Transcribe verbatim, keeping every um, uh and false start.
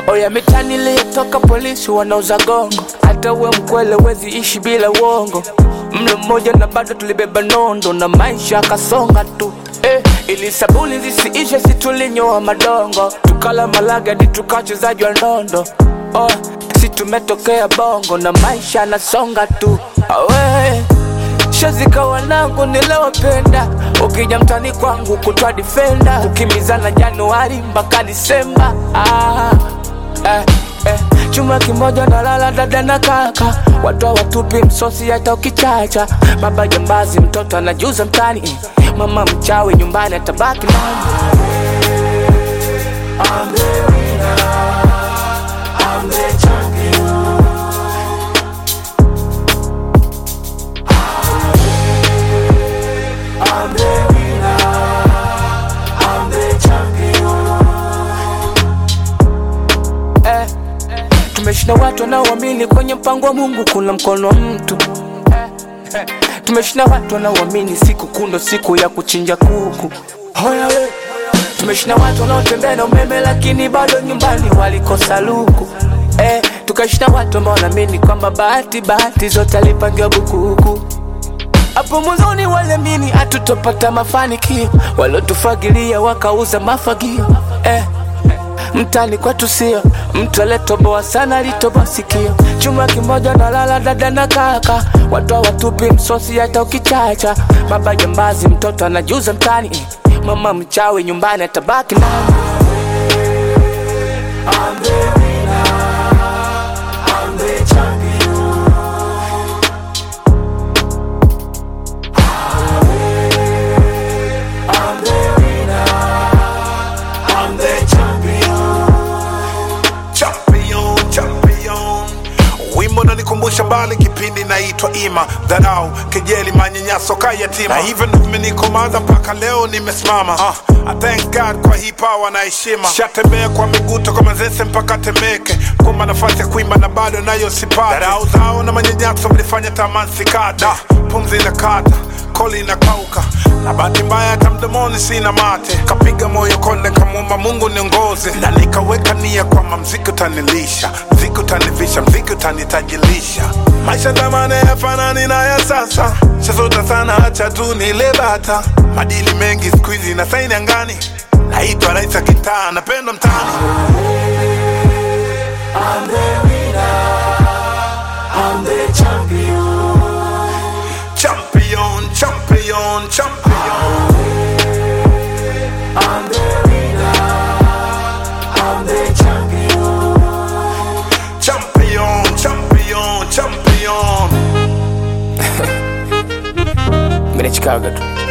Oya mitani liyotoka polisi wanauza gongo. Hata we mkwele wezi ishi bila uongo. Mlo mmoja na bado tulibeba nondo. Na maisha kasonga tu eh, ili sabuni zisiishe situlinyoa madongo. Tukala malaga di tukachezajwa ndondo. Oh, si tumetokea bongo na maisha nasonga tu. Awe shazika wanangu nilewapenda. Ukija mtani kwangu kutwa defender. Kukimizana Januari mpaka Disemba. Ah, eh, eh. Chuma kimoja na lala dada na kaka. Watu watupi msosi hata ukichacha. Baba jambazi mtoto anajuza mtani. Mama mchawi nyumbani atabaki nani. I'm the winner, I'm the champion. I'm the winner, I'm the champion. Eh, tumeshinda watu wanaoamini kwenye mpango wa Mungu kuna mkono wa mtu. Eh, eh, tumeshinda watu wanaoamini siku kundo siku ya kuchinja kuku. Hoya we, tumeshinda watu wanaotembea na umeme lakini bado nyumbani walikosa luku. Eh, tukashinda watu ambao wanaamini kwamba bahati bahati zote alipangiwa bukuku. Hapo mwanzoni waliamini hatutopata mafanikio, walotufagilia wakauza mafagio. Eh, mtani kwetu sio mtu aletoboa sana alitoboa sikio. Chuma kimoja na lala dada na kaka. Watu watupi msosi hata ukichacha. Baba jambazi mtoto anajuza mtani. Mama mchawi nyumbani atabaki nani. I'm the winner, I'm the champion. I'm the winner, I'm the champion. Champion, champion. Wimbo unanikumbusha mbali kipindi naitwa Ima. Dharau, kejeli, manyanyaso kayatima. Na hivyo nimenikomaza mpaka leo nimesimama. uh, I thank God kwa hii power na heshima. Shatembea kwa miguu toka Manzese mpaka Temeke. Kuma nafasi ya kuimba na bado nayo sipati. Dharau zao na manyanyaso mlifanya tamani sikata. Pumzi na kata, koli na kauka. Na bahati mbaya hata mdomoni sina mate. Kapiga moyo konde kamwomba Mungu niongoze. Na nikaweka nia kwamba mziki utanilisha, mziki utanivisha, mziki utanitajilisha. Maisha zamani hayafanani na ya sasa. Shazota sana hacha tu nile bata. Madili mengi squeezy na saini angani. Naitwa raisa kitaa napenda mtani. I'm the winner, I'm the champion. Champion, champion, champion. I'm the winner, I'm the champion. Champion, champion, champion. Mimi ni Chicago tu.